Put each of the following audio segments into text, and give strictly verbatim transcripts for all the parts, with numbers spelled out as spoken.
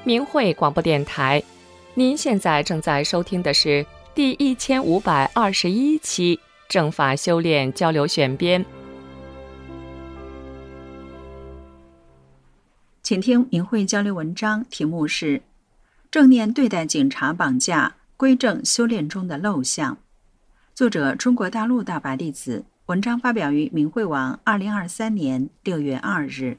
明慧广播电台。您现在正在收听的是第一千五百二十一期正法修炼交流选编。 请听明慧交流文章，题目是正念对待警察绑架，归正修炼中的陋巷。作者中国大陆大法弟子，文章发表于明慧网二零二三年六月二日。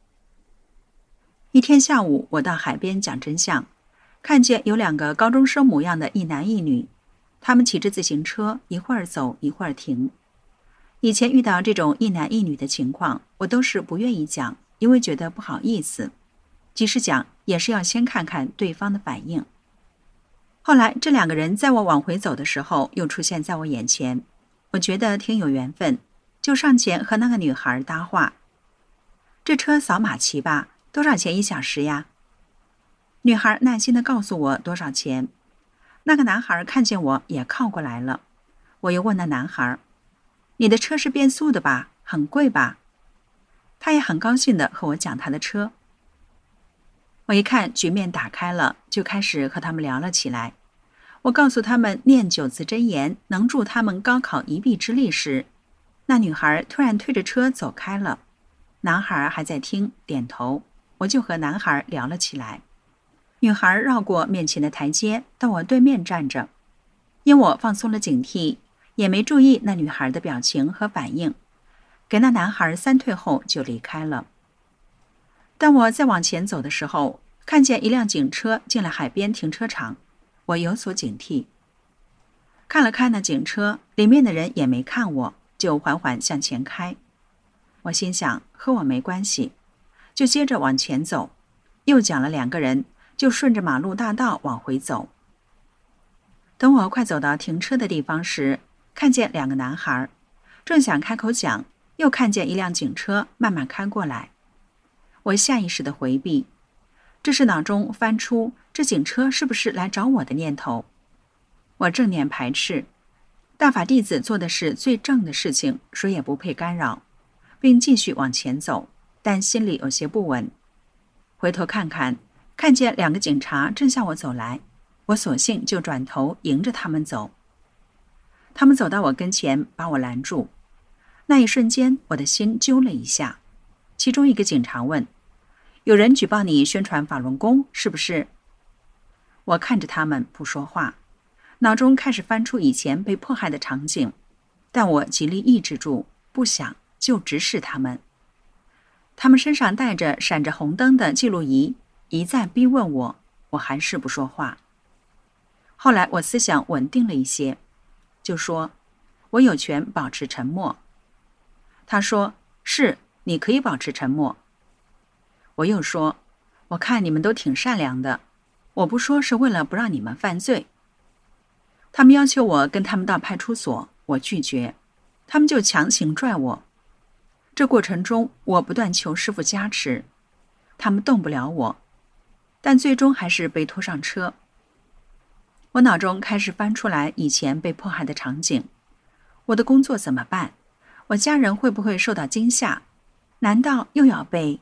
一天下午，我到海边讲真相，看见有两个高中生模样的一男一女，他们骑着自行车，一会儿走一会儿停。以前遇到这种一男一女的情况，我都是不愿意讲，因为觉得不好意思，即使讲也是要先看看对方的反应。后来这两个人在我往回走的时候又出现在我眼前，我觉得挺有缘分，就上前和那个女孩搭话。这车扫码骑吧，多少钱一小时呀？女孩耐心地告诉我多少钱。那个男孩看见我也靠过来了，我又问那男孩，你的车是变速的吧？很贵吧？他也很高兴地和我讲他的车。我一看局面打开了，就开始和他们聊了起来。我告诉他们念九字真言能助他们高考一臂之力时，那女孩突然推着车走开了。男孩还在听，点头，我就和男孩聊了起来。女孩绕过面前的台阶，到我对面站着。因我放松了警惕，也没注意那女孩的表情和反应，给那男孩三退后就离开了。当我再往前走的时候，看见一辆警车进了海边停车场，我有所警惕。看了看那警车，里面的人也没看我，就缓缓向前开。我心想和我没关系，就接着往前走，又讲了两个人，就顺着马路大道往回走。等我快走到停车的地方时，看见两个男孩，正想开口讲，又看见一辆警车慢慢开过来。我下意识地回避，这是脑中翻出这警车是不是来找我的念头。我正念排斥，大法弟子做的是最正的事情，谁也不配干扰，并继续往前走，但心里有些不稳。回头看看，看见两个警察正向我走来，我索性就转头迎着他们走。他们走到我跟前，把我拦住。那一瞬间，我的心揪了一下。其中一个警察问，有人举报你宣传法轮功，是不是？我看着他们不说话，脑中开始翻出以前被迫害的场景，但我极力抑制住，不想，就直视他们。他们身上带着闪着红灯的记录仪，一再逼问我，我还是不说话。后来我思想稳定了一些，就说我有权保持沉默。他说是，你可以保持沉默。我又说，我看你们都挺善良的，我不说是为了不让你们犯罪。他们要求我跟他们到派出所，我拒绝，他们就强行拽我。这过程中我不断求师父加持，他们动不了我，但最终还是被拖上车。我脑中开始翻出来以前被迫害的场景，我的工作怎么办？我家人会不会受到惊吓？难道又要被……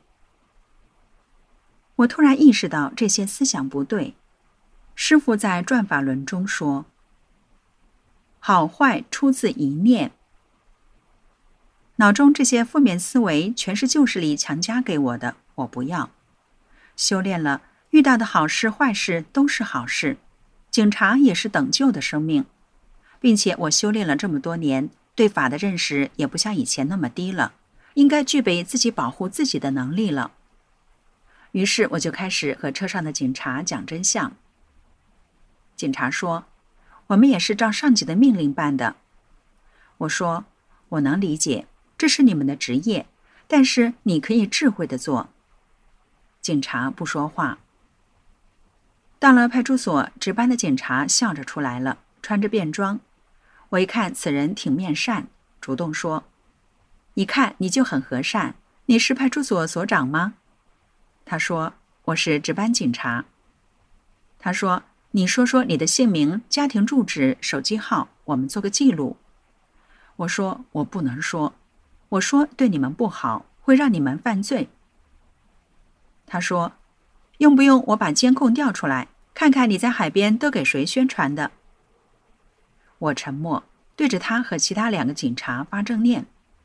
我突然意识到这些思想不对。师父在转法轮中说，好坏出自一念。脑中这些负面思维全是旧势力强加给我的，我不要。修炼了，遇到的好事坏事都是好事，警察也是等救的生命，并且我修炼了这么多年，对法的认识也不像以前那么低了，应该具备自己保护自己的能力了。于是我就开始和车上的警察讲真相。警察说，我们也是照上级的命令办的。我说，我能理解，这是你们的职业，但是你可以智慧地做。警察不说话。到了派出所，值班的警察笑着出来了，穿着便装。我一看此人挺面善，主动说，一看你就很和善，你是派出所所长吗？他说，我是值班警察。他说，你说说你的姓名、家庭住址、手机号，我们做个记录。我说，我不能说，我说对你们不好，会让你们犯罪。他说， 用不用我把监控调出来，看看你在海边都给谁宣传的？我沉默，对着他和其他两个警察发正念。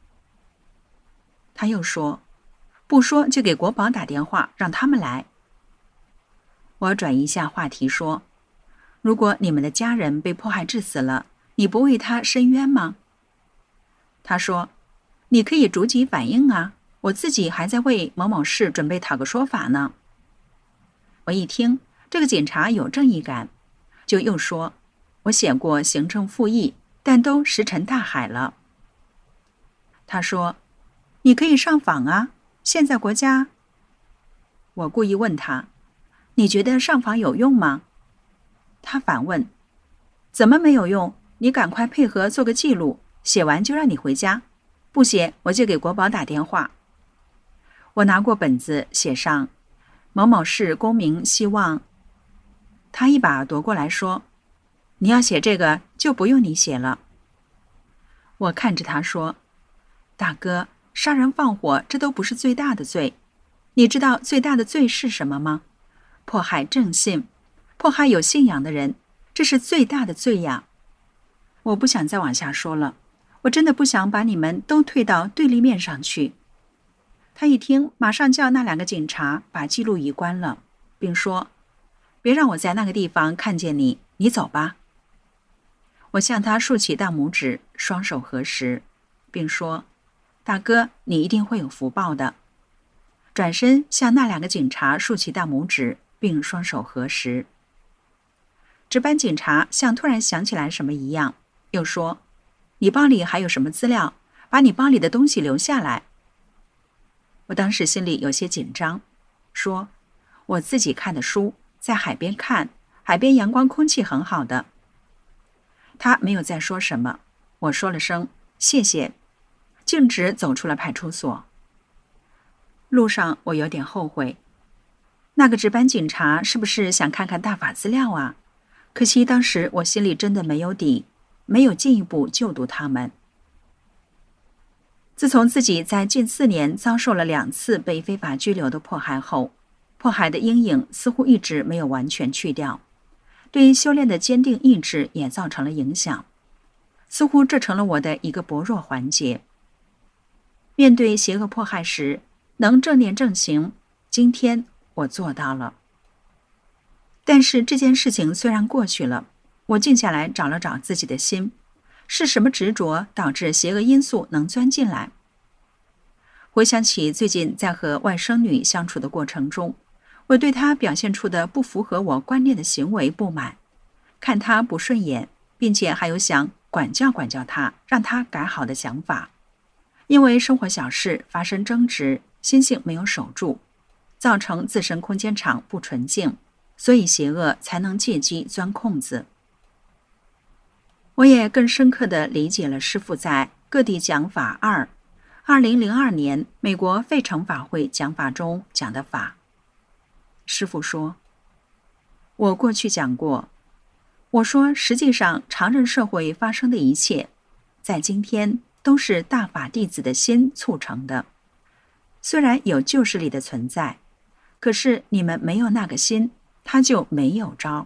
他又说，不说就给国保打电话，让他们来。我转移一下话题说，如果你们的家人被迫害致死了，你不为他申冤吗？他说，你可以逐级反映啊，我自己还在为某某事准备讨个说法呢。我一听，这个警察有正义感，就又说，我写过行政复议，但都石沉大海了。他说，你可以上访啊，现在国家……我故意问他，你觉得上访有用吗？他反问，怎么没有用？你赶快配合做个记录，写完就让你回家，不写我就给国保打电话。我拿过本子，写上某某市公民希望。他一把夺过来说，你要写这个就不用你写了。我看着他说，大哥，杀人放火这都不是最大的罪，你知道最大的罪是什么吗？迫害正信，迫害有信仰的人，这是最大的罪呀。我不想再往下说了，我真的不想把你们都推到对立面上去。他一听，马上叫那两个警察把记录仪关了，并说，别让我在那个地方看见你，你走吧。我向他竖起大拇指，双手合十，并说，大哥，你一定会有福报的。转身向那两个警察竖起大拇指，并双手合十。值班警察像突然想起来什么一样，又说，你包里还有什么资料？把你包里的东西留下来。我当时心里有些紧张，说，我自己看的书，在海边看，海边阳光空气很好的。他没有再说什么，我说了声谢谢，径直走出了派出所。路上我有点后悔，那个值班警察是不是想看看大法资料啊？可惜当时我心里真的没有底，没有进一步救读他们。自从自己在近四年遭受了两次被非法拘留的迫害后，迫害的阴影似乎一直没有完全去掉，对修炼的坚定意志也造成了影响，似乎这成了我的一个薄弱环节。面对邪恶迫害时，能正念正行，今天我做到了。但是这件事情虽然过去了，我静下来找了找自己的心，是什么执着导致邪恶因素能钻进来？回想起最近在和外甥女相处的过程中，我对她表现出的不符合我观念的行为不满，看她不顺眼，并且还有想管教管教她，让她改好的想法。因为生活小事发生争执，心性没有守住，造成自身空间场不纯净，所以邪恶才能借机钻空子。我也更深刻地理解了师父在各地讲法二二零零二年美国费城法会讲法中讲的法。师父说，我过去讲过，我说实际上常人社会发生的一切，在今天都是大法弟子的心促成的。虽然有旧势力的存在，可是你们没有那个心，它就没有招。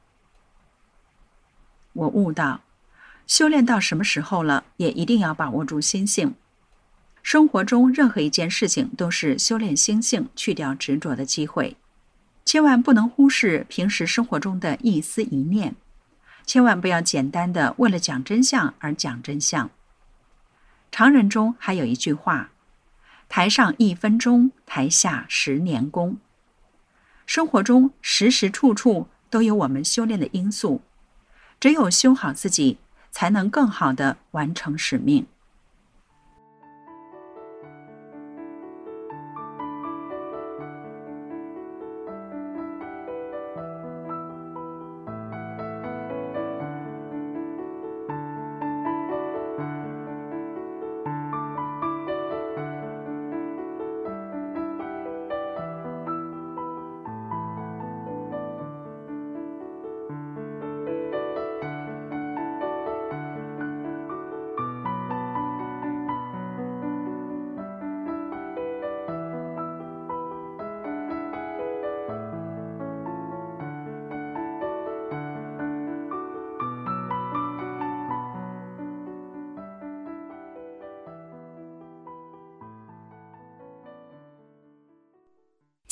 我悟到，修炼到什么时候了，也一定要把握住心性。生活中任何一件事情都是修炼心性、去掉执着的机会。千万不能忽视平时生活中的一丝一念，千万不要简单的为了讲真相而讲真相。常人中还有一句话，台上一分钟，台下十年功。生活中时时处处都有我们修炼的因素，只有修好自己，才能更好地完成使命。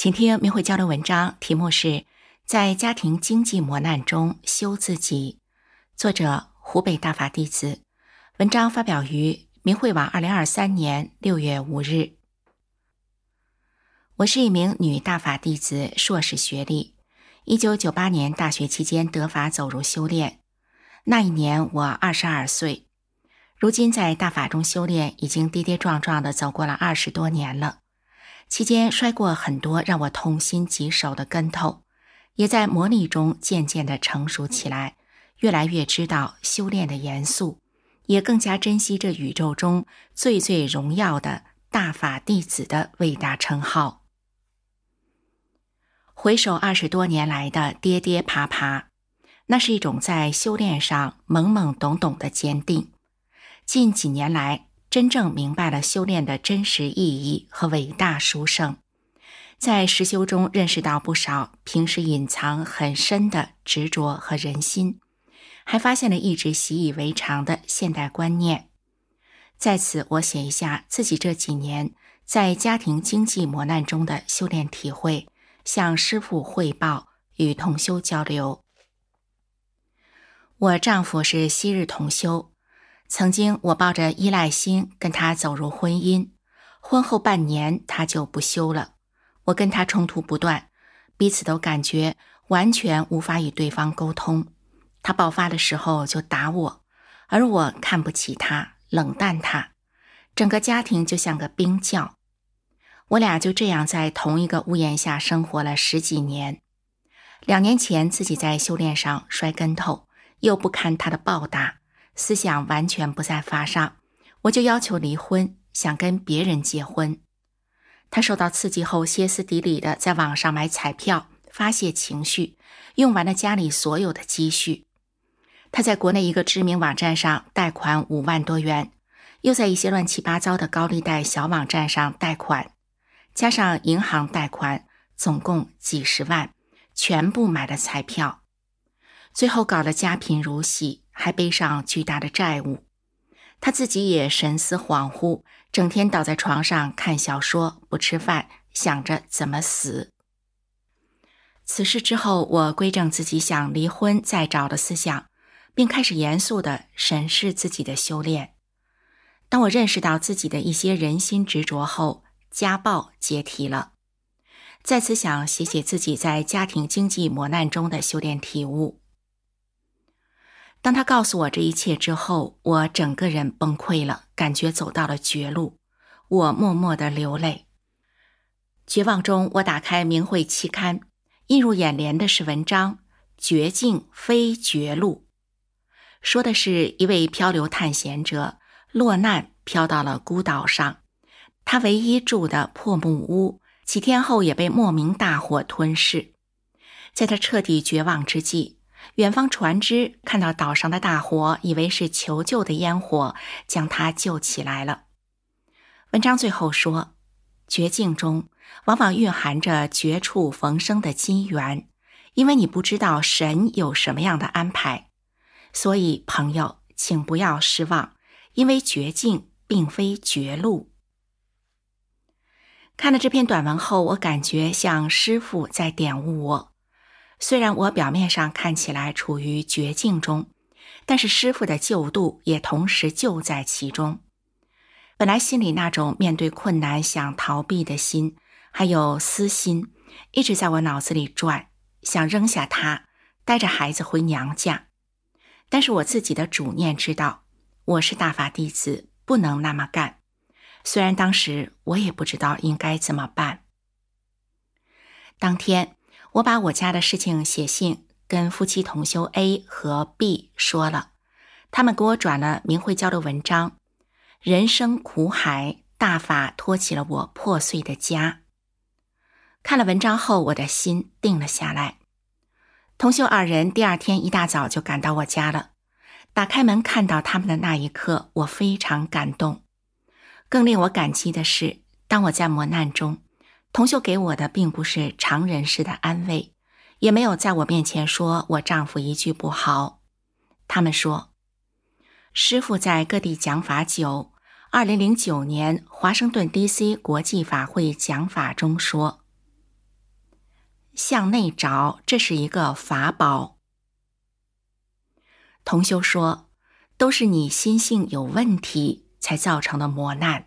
请听明慧交流文章，题目是在家庭经济磨难中修自己，作者湖北大法弟子，文章发表于明慧网二零二三年六月五日。我是一名女大法弟子，硕士学历，一九九八年大学期间得法走入修炼，那一年我二十二岁，如今在大法中修炼，已经跌跌撞撞地走过了二十多年了。期间摔过很多让我痛心疾首的跟头，也在磨砺中渐渐地成熟起来，越来越知道修炼的严肃，也更加珍惜这宇宙中最最荣耀的大法弟子的伟大称号。回首二十多年来的跌跌爬爬，那是一种在修炼上懵懵懂懂的坚定。近几年来，真正明白了修炼的真实意义和伟大殊胜，在实修中认识到不少平时隐藏很深的执着和人心，还发现了一直习以为常的现代观念。在此，我写一下自己这几年在家庭经济磨难中的修炼体会，向师父汇报，与同修交流。我丈夫是昔日同修，曾经我抱着依赖心跟他走入婚姻，婚后半年他就不修了，我跟他冲突不断，彼此都感觉完全无法与对方沟通。他爆发的时候就打我，而我看不起他，冷淡他，整个家庭就像个冰窖。我俩就这样在同一个屋檐下生活了十几年。两年前自己在修炼上摔跟头，又不堪他的暴打，思想完全不在法上，我就要求离婚，想跟别人结婚。他受到刺激后，歇斯底里的在网上买彩票发泄情绪，用完了家里所有的积蓄。他在国内一个知名网站上贷款五万多元，又在一些乱七八糟的高利贷小网站上贷款，加上银行贷款，总共几十万，全部买了彩票。最后搞得家贫如洗，还背上巨大的债务。他自己也神思恍惚，整天倒在床上看小说，不吃饭，想着怎么死。此事之后，我归正自己想离婚再找的思想，并开始严肃地审视自己的修炼。当我认识到自己的一些人心执着后，家暴解体了。在此想写写自己在家庭经济磨难中的修炼体悟。当他告诉我这一切之后，我整个人崩溃了，感觉走到了绝路，我默默地流泪。绝望中，我打开明慧期刊，映入眼帘的是文章《绝境非绝路》，说的是一位漂流探险者落难飘到了孤岛上，他唯一住的破木屋几天后也被莫名大火吞噬。在他彻底绝望之际，远方船只看到岛上的大火，以为是求救的烟火，将他救起来了。文章最后说，绝境中往往蕴含着绝处逢生的机缘，因为你不知道神有什么样的安排。所以朋友，请不要失望，因为绝境并非绝路。看了这篇短文后，我感觉像师父在点悟我。虽然我表面上看起来处于绝境中，但是师父的救度也同时就在其中。本来心里那种面对困难想逃避的心，还有私心，一直在我脑子里转，想扔下他，带着孩子回娘家。但是我自己的主念知道，我是大法弟子，不能那么干。虽然当时我也不知道应该怎么办。当天我把我家的事情写信跟夫妻同修 A 和 B 说了，他们给我转了明慧交流文章，人生苦海，大法托起了我破碎的家。看了文章后，我的心定了下来。同修二人第二天一大早就赶到我家了，打开门看到他们的那一刻，我非常感动。更令我感激的是，当我在磨难中，同修给我的并不是常人式的安慰，也没有在我面前说我丈夫一句不好。他们说，师父在各地讲法久，二零零九年华盛顿 D C 国际法会讲法中说， 向内找，这是一个法宝。同修说，都是你心性有问题才造成的磨难。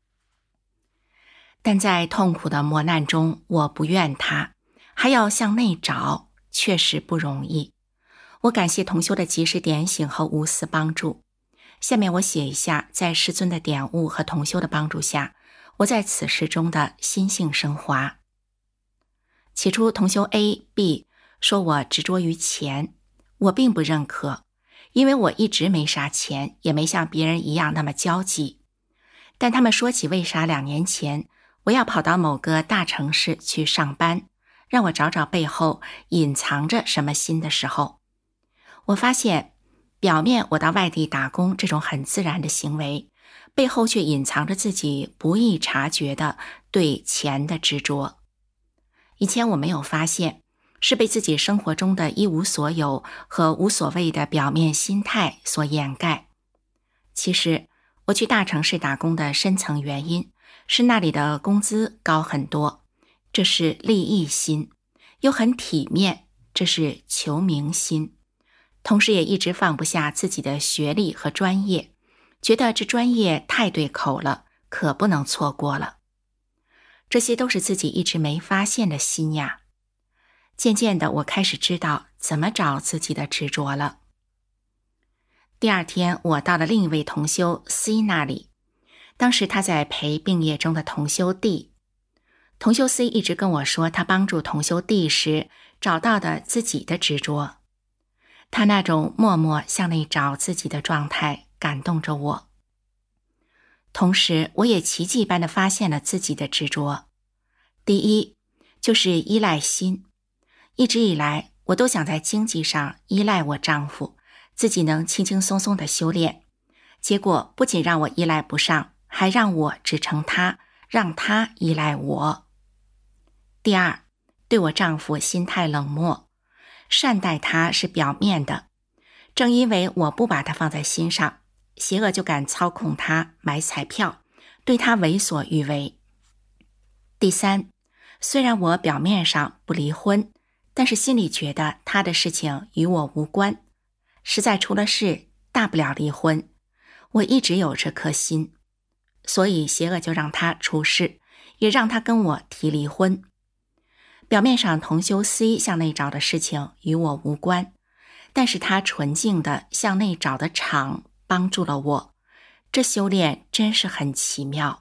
但在痛苦的磨难中，我不怨他，还要向内找，确实不容易。我感谢同修的及时点醒和无私帮助。下面我写一下，在师尊的点悟和同修的帮助下，我在此事中的心性升华。起初同修 A、B 说我执着于钱，我并不认可，因为我一直没啥钱，也没像别人一样那么焦急。但他们说起为啥两年前我要跑到某个大城市去上班，让我找找背后隐藏着什么心的时候，我发现表面我到外地打工这种很自然的行为，背后却隐藏着自己不易察觉的对钱的执着。以前我没有发现，是被自己生活中的一无所有和无所谓的表面心态所掩盖。其实我去大城市打工的深层原因是那里的工资高很多，这是利益心，又很体面，这是求名心。同时也一直放不下自己的学历和专业，觉得这专业太对口了，可不能错过了。这些都是自己一直没发现的心呀。渐渐的，我开始知道怎么找自己的执着了。第二天，我到了另一位同修 C 那里，当时他在陪病业中的同修 D。同修 C 一直跟我说，他帮助同修 D 时找到的自己的执着。他那种默默向内找自己的状态感动着我。同时，我也奇迹般地发现了自己的执着。第一，就是依赖心。一直以来，我都想在经济上依赖我丈夫，自己能轻轻松松地修炼。结果不仅让我依赖不上，还让我支撑他，让他依赖我。第二，对我丈夫心态冷漠，善待他是表面的，正因为我不把他放在心上，邪恶就敢操控他买彩票，对他为所欲为。第三，虽然我表面上不离婚，但是心里觉得他的事情与我无关，实在出了事，大不了离婚。我一直有这颗心，所以邪恶就让他出事，也让他跟我提离婚。表面上同修 C 向内找的事情与我无关，但是他纯净的向内找的场帮助了我，这修炼真是很奇妙。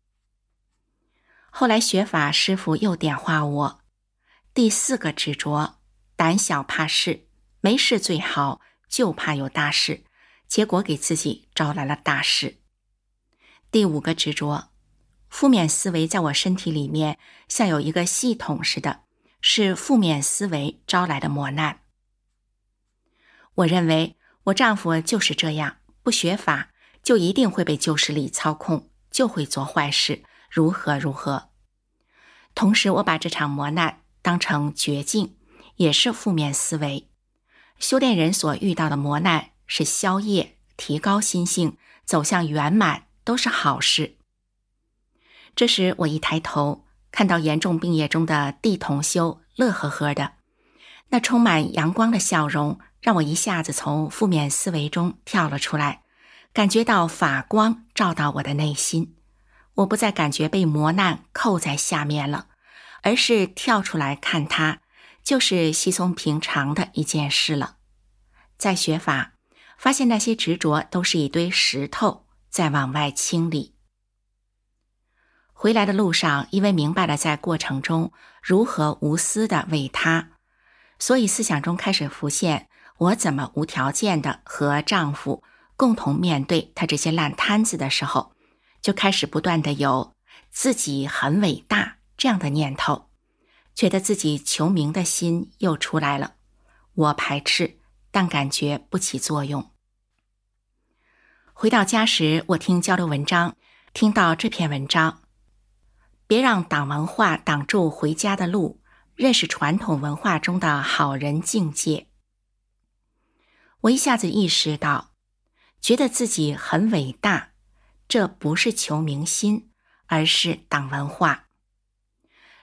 后来学法师父又点化我，第四个执着，胆小怕事，没事最好，就怕有大事，结果给自己招来了大事。第五个执着，负面思维在我身体里面像有一个系统似的，是负面思维招来的磨难。我认为我丈夫就是这样，不学法就一定会被旧势力操控，就会做坏事，如何如何。同时我把这场磨难当成绝境，也是负面思维。修炼人所遇到的磨难是消业，提高心性，走向圆满，都是好事。这时我一抬头，看到严重病业中的地同修乐呵呵的，那充满阳光的笑容让我一下子从负面思维中跳了出来，感觉到法光照到我的内心。我不再感觉被磨难扣在下面了，而是跳出来看它，就是稀松平常的一件事了。在学法，发现那些执着都是一堆石头在往外清理。回来的路上，因为明白了在过程中如何无私的为他，所以思想中开始浮现我怎么无条件的和丈夫共同面对他这些烂摊子的时候，就开始不断的有自己很伟大这样的念头，觉得自己求名的心又出来了。我排斥，但感觉不起作用。回到家时，我听交流文章，听到这篇文章，别让党文化挡住回家的路，认识传统文化中的好人境界。我一下子意识到，觉得自己很伟大，这不是求名心，而是党文化。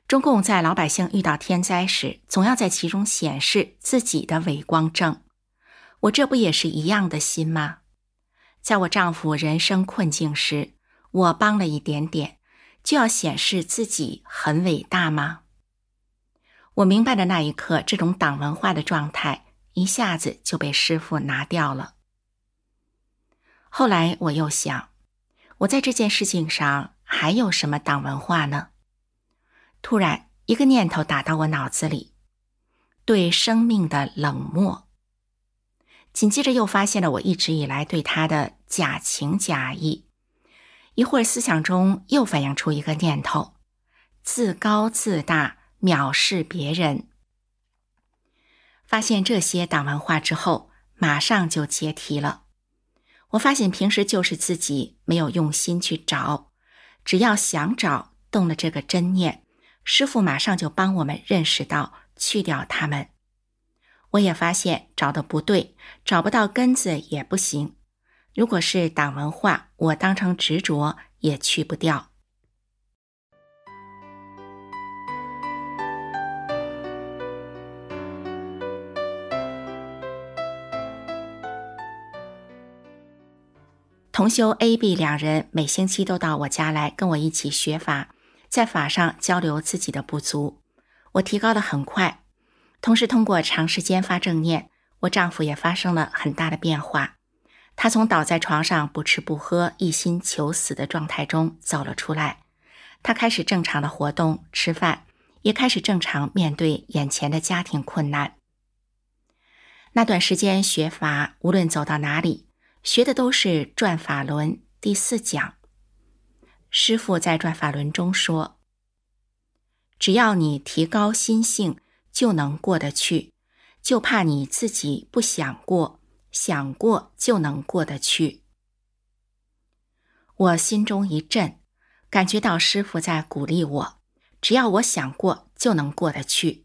中共在老百姓遇到天灾时，总要在其中显示自己的伟光正。我这不也是一样的心吗？在我丈夫人生困境时，我帮了一点点，就要显示自己很伟大吗？我明白的那一刻，这种党文化的状态一下子就被师父拿掉了。后来我又想，我在这件事情上还有什么党文化呢？突然一个念头打到我脑子里，对生命的冷漠。紧接着又发现了我一直以来对他的假情假意。一会儿思想中又反映出一个念头，自高自大，藐视别人。发现这些党文化之后，马上就解题了。我发现平时就是自己没有用心去找，只要想找，动了这个真念，师父马上就帮我们认识到，去掉它们。我也发现找的不对，找不到根子也不行。如果是党文化，我当成执着也去不掉。同修 A、B 两人每星期都到我家来跟我一起学法，在法上交流自己的不足，我提高得很快。同时通过长时间发正念，我丈夫也发生了很大的变化。他从倒在床上不吃不喝，一心求死的状态中走了出来。他开始正常的活动、吃饭，也开始正常面对眼前的家庭困难。那段时间学法，无论走到哪里，学的都是转法轮第四讲。师父在转法轮中说，只要你提高心性，就能过得去，就怕你自己不想过，想过就能过得去。我心中一震，感觉到师父在鼓励我，只要我想过就能过得去。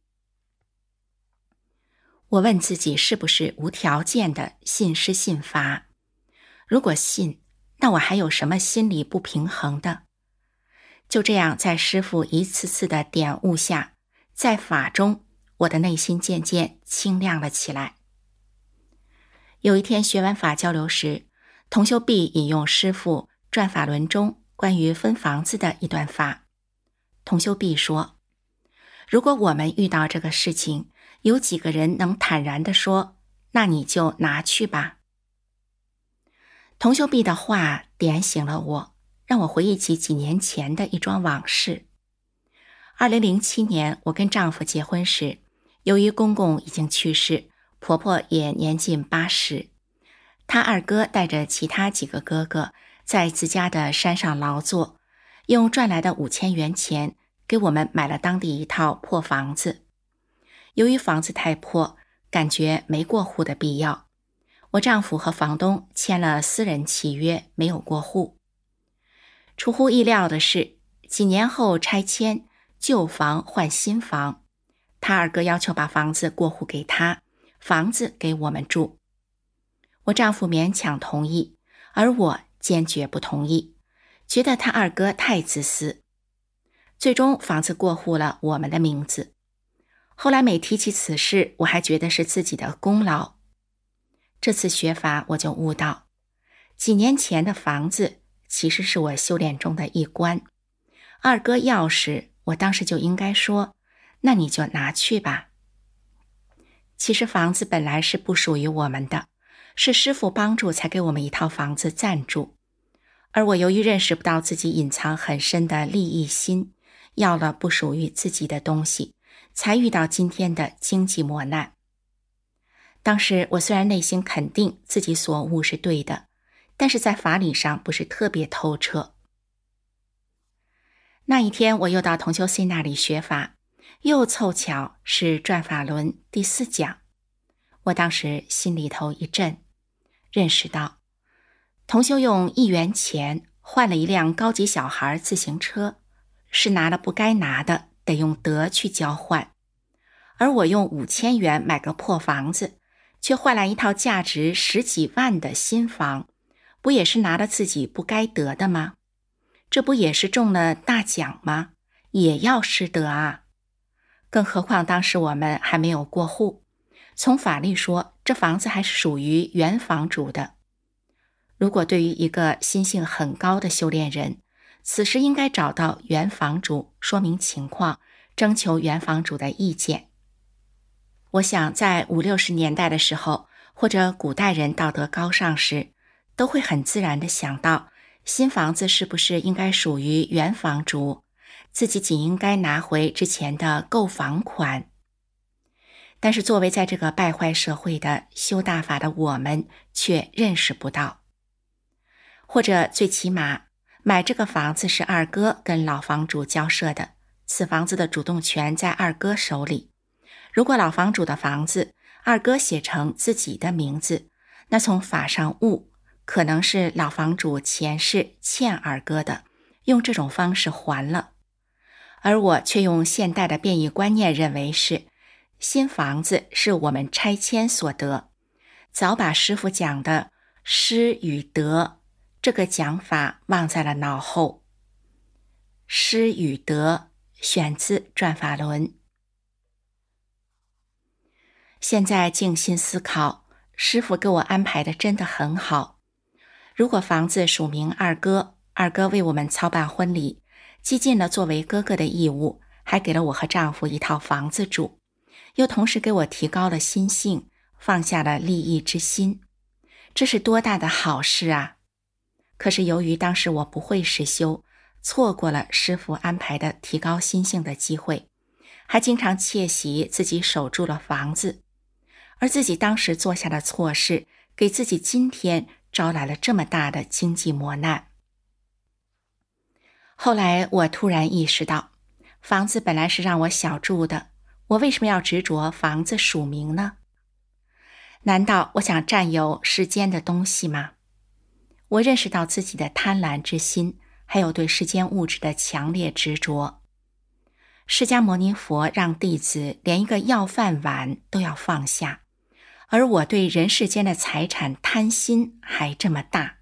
我问自己是不是无条件的信师信法？如果信，那我还有什么心理不平衡的？就这样，在师父一次次的点悟下，在法中，我的内心渐渐清亮了起来。有一天学完法交流时，同修 B 引用师父转法轮中关于分房子的一段话。同修 B 说，如果我们遇到这个事情，有几个人能坦然地说，那你就拿去吧。同修 B 的话点醒了我，让我回忆起几年前的一桩往事。二零零七年，我跟丈夫结婚时，由于公公已经去世，婆婆也年近八十，她二哥带着其他几个哥哥在自家的山上劳作，用赚来的五千元钱给我们买了当地一套破房子。由于房子太破，感觉没过户的必要，我丈夫和房东签了私人契约，没有过户。出乎意料的是，几年后拆迁，旧房换新房，他二哥要求把房子过户给他，房子给我们住。我丈夫勉强同意，而我坚决不同意，觉得他二哥太自私。最终房子过户了我们的名字。后来每提起此事，我还觉得是自己的功劳。这次学法我就悟到，几年前的房子其实是我修炼中的一关。二哥要时，我当时就应该说，那你就拿去吧。其实房子本来是不属于我们的，是师父帮助才给我们一套房子暂住。而我由于认识不到自己隐藏很深的利益心，要了不属于自己的东西，才遇到今天的经济磨难。当时我虽然内心肯定自己所悟是对的，但是在法理上不是特别透彻。那一天我又到同修 C 那里学法，又凑巧是转法轮第四讲。我当时心里头一震，认识到同修用一元钱换了一辆高级小孩自行车，是拿了不该拿的，得用德去交换。而我用五千元买个破房子，却换来一套价值十几万的新房，不也是拿了自己不该得的吗？这不也是中了大奖吗？ 也要失德啊。更何况当时我们还没有过户，从法律说，这房子还是属于原房主的。如果对于一个心性很高的修炼人，此时应该找到原房主说明情况，征求原房主的意见。我想在五六十年代的时候，或者古代人道德高尚时，都会很自然地想到，新房子是不是应该属于原房主，自己仅应该拿回之前的购房款。但是作为在这个败坏社会的修大法的我们，却认识不到。或者最起码，买这个房子是二哥跟老房主交涉的，此房子的主动权在二哥手里。如果老房主的房子二哥写成自己的名字，那从法上悟，可能是老房主前世欠二哥的，用这种方式还了。而我却用现代的变异观念认为是新房子是我们拆迁所得，早把师父讲的失与得这个讲法忘在了脑后。失与得选自转法轮。现在静心思考，师父给我安排的真的很好。如果房子署名二哥，二哥为我们操办婚礼，既尽了作为哥哥的义务，还给了我和丈夫一套房子住，又同时给我提高了心性，放下了利益之心，这是多大的好事啊！可是由于当时我不会实修，错过了师父安排的提高心性的机会，还经常窃喜自己守住了房子，而自己当时做下的错事，给自己今天招来了这么大的经济磨难。后来我突然意识到，房子本来是让我小住的，我为什么要执着房子署名呢？难道我想占有世间的东西吗？我认识到自己的贪婪之心，还有对世间物质的强烈执着。释迦牟尼佛让弟子连一个要饭碗都要放下，而我对人世间的财产贪心还这么大。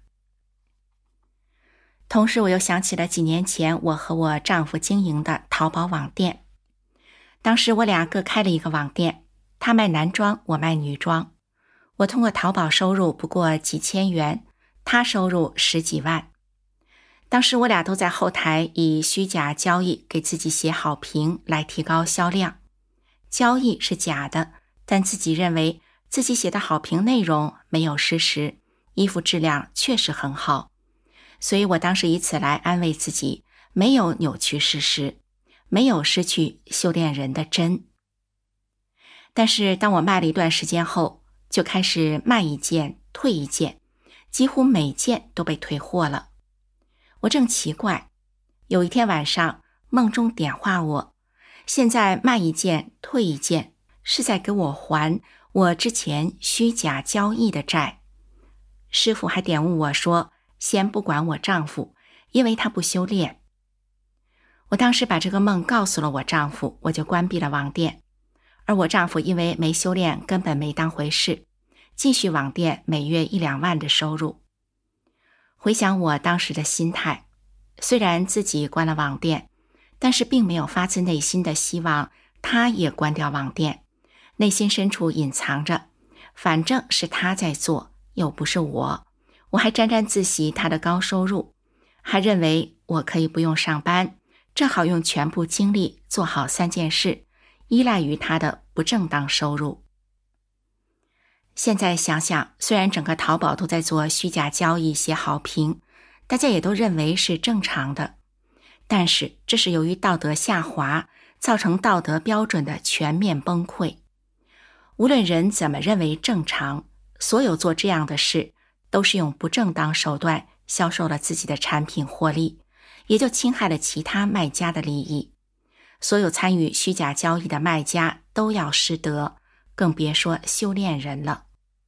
同时我又想起了几年前我和我丈夫经营的淘宝网店。当时我俩各开了一个网店，他卖男装，我卖女装。我通过淘宝收入不过几千元，他收入十几万。当时我俩都在后台以虚假交易给自己写好评来提高销量。交易是假的，但自己认为自己写的好评内容没有失实，衣服质量确实很好。所以我当时以此来安慰自己，没有扭曲事实，没有失去修炼人的真。但是当我卖了一段时间后，就开始卖一件退一件，几乎每件都被退货了。我正奇怪，有一天晚上梦中点化我，现在卖一件退一件，是在给我还我之前虚假交易的债。师父还点悟我说，先不管我丈夫，因为他不修炼。我当时把这个梦告诉了我丈夫，我就关闭了网店。而我丈夫因为没修炼，根本没当回事，继续网店每月一两万的收入。回想我当时的心态，虽然自己关了网店，但是并没有发自内心的希望他也关掉网店，内心深处隐藏着，反正是他在做，又不是我。我还沾沾自喜他的高收入，还认为我可以不用上班，正好用全部精力做好三件事，依赖于他的不正当收入。现在想想，虽然整个淘宝都在做虚假交易写好评，大家也都认为是正常的，但是这是由于道德下滑，造成道德标准的全面崩溃。无论人怎么认为正常，所有做这样的事都是用不正当手段销售了自己的产品获利，也就侵害了其他卖家的利益。所有参与虚假交易的卖家都要失德，更别说修炼人了。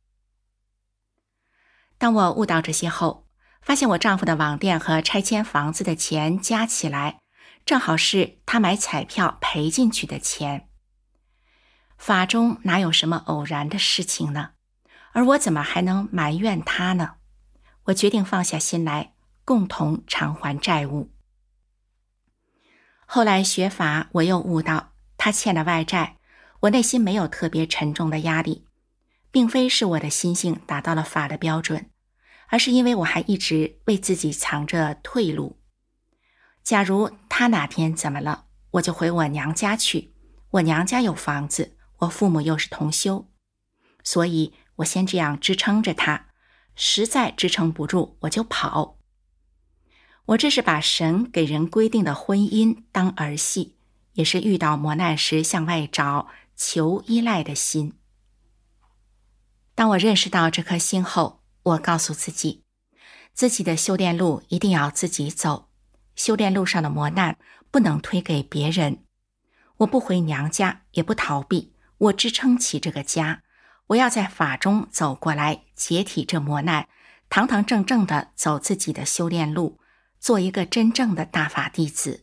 当我悟到这些后，发现我丈夫的网店和拆迁房子的钱加起来，正好是他买彩票赔进去的钱。法中哪有什么偶然的事情呢？而我怎么还能埋怨他呢？我决定放下心来，共同偿还债务。 后来学法，我又悟到他欠了外债，我内心没有特别沉重的压力，并非是我的心性达到了法的标准，而是因为我还一直为自己藏着退路。假如他哪天怎么了，我就回我娘家去，我娘家有房子，我父母又是同修，所以我先这样支撑着他，实在支撑不住我就跑。我这是把神给人规定的婚姻当儿戏，也是遇到磨难时向外找求依赖的心。当我认识到这颗心后，我告诉自己，自己的修炼路一定要自己走，修炼路上的磨难不能推给别人。我不回娘家，也不逃避，我支撑起这个家，我要在法中走过来，解体这磨难，堂堂正正地走自己的修炼路，做一个真正的大法弟子。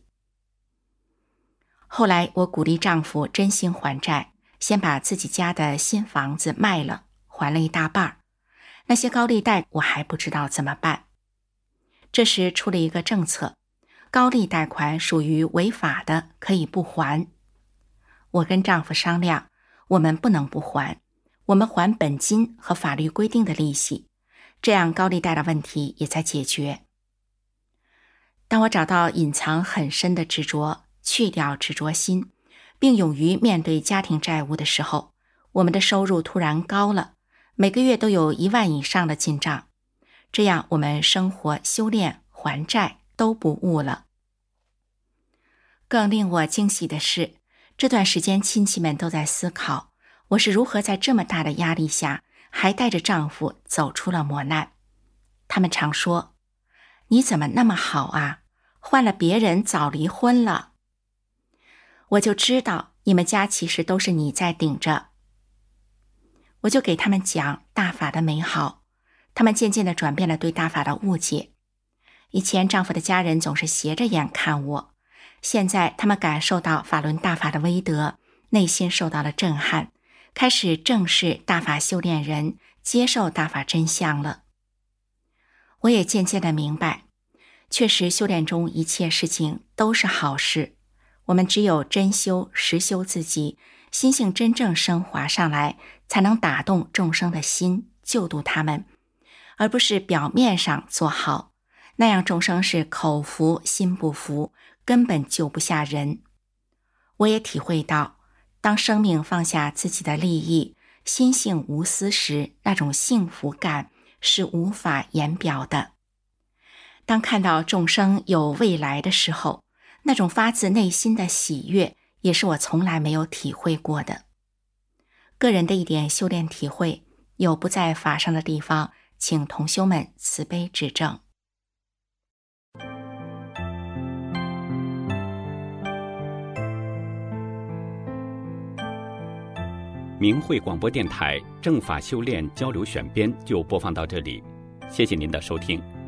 后来我鼓励丈夫真心还债，先把自己家的新房子卖了，还了一大半，那些高利贷我还不知道怎么办。这时出了一个政策，高利贷款属于违法的，可以不还。我跟丈夫商量，我们不能不还，我们还本金和法律规定的利息，这样高利贷的问题也在解决。当我找到隐藏很深的执着，去掉执着心，并勇于面对家庭债务的时候，我们的收入突然高了，每个月都有一万以上的进账，这样我们生活、修炼、还债都不误了。更令我惊喜的是，这段时间亲戚们都在思考，我是如何在这么大的压力下，还带着丈夫走出了磨难。他们常说，你怎么那么好啊？换了别人早离婚了。我就知道你们家其实都是你在顶着。我就给他们讲大法的美好，他们渐渐地转变了对大法的误解。以前丈夫的家人总是斜着眼看我，现在他们感受到法轮大法的威德，内心受到了震撼，开始正视大法修炼人，接受大法真相了。我也渐渐地明白，确实修炼中一切事情都是好事，我们只有真修实修自己，心性真正升华上来，才能打动众生的心，救度他们，而不是表面上做好，那样众生是口服心不服，根本救不下人。我也体会到，当生命放下自己的利益，心性无私时，那种幸福感是无法言表的。当看到众生有未来的时候，那种发自内心的喜悦，也是我从来没有体会过的。个人的一点修炼体会，有不在法上的地方，请同修们慈悲指正。 明慧广播电台正法修炼交流选编就播放到这里，谢谢您的收听。